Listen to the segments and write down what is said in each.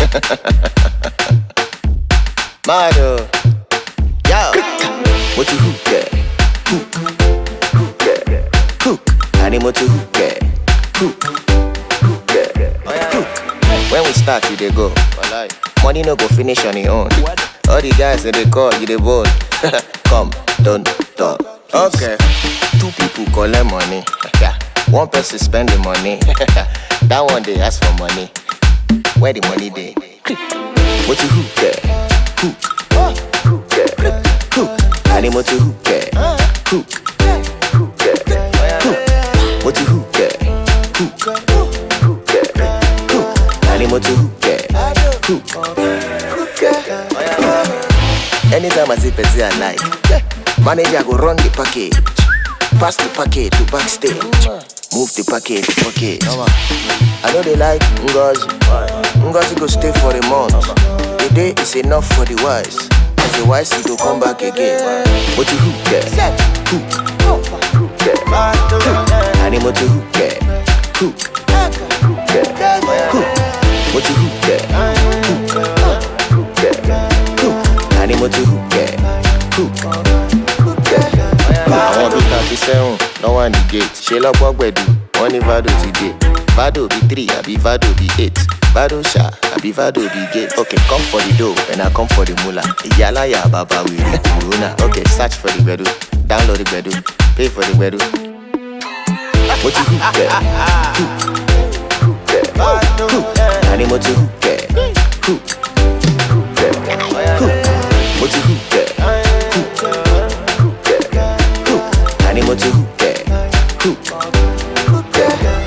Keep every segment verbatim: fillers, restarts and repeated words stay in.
Mado, yo, what you hook at? Hook, hook at, hook. Animal to hook at, hook, hook at, hook. When we start, you dey go. Money no go finish on your own. All the guys that they call you, they bold. Come, don't talk. Okay, two people collect money. One person spend the money. That one they ask for money. Where the money dey? What you hook at? Hook, hook at, hook. Animal to hook at, hook, hook at, hook. What you hook at? Hook, hook at, hook. Animal to hook at, hook, hook at. Anytime I see Pezzy I like, manager go run the package, pass the package to backstage, move the package to pocket. I know they like Ngozi. Ngozi go stay for a month. The day is enough for the wise. As the wise he go come back again. What you hook at? Hook, hook at, animal to hook at, hook, hook at, hook. What you hook at? Hook, hook at, hook. Animal to hook at, hook, hook at. I want to thirty-seven, no one the gate. She love what we do, only Vado today. Vado be three, I be Vado be eight. Vado sha, I be Vado be gate. Okay, come for the dough, and I come for the moolah. Yala ya baba we Runa. Okay, search for the bedu, download the bedu, pay for the bedu. What you hook at? Hook, hook at, hook. Animal to hook at, hook, hook at, hook. What you hook at? Hook, hook at, hook. Animal to hook at, hook, hook at, hook.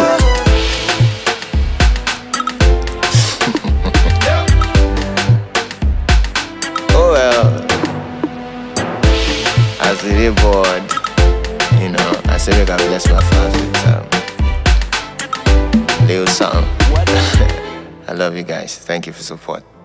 Oh well, as we dey bored, you know, I say we gotta bless my fans with um, little song. I love you guys. Thank you for support.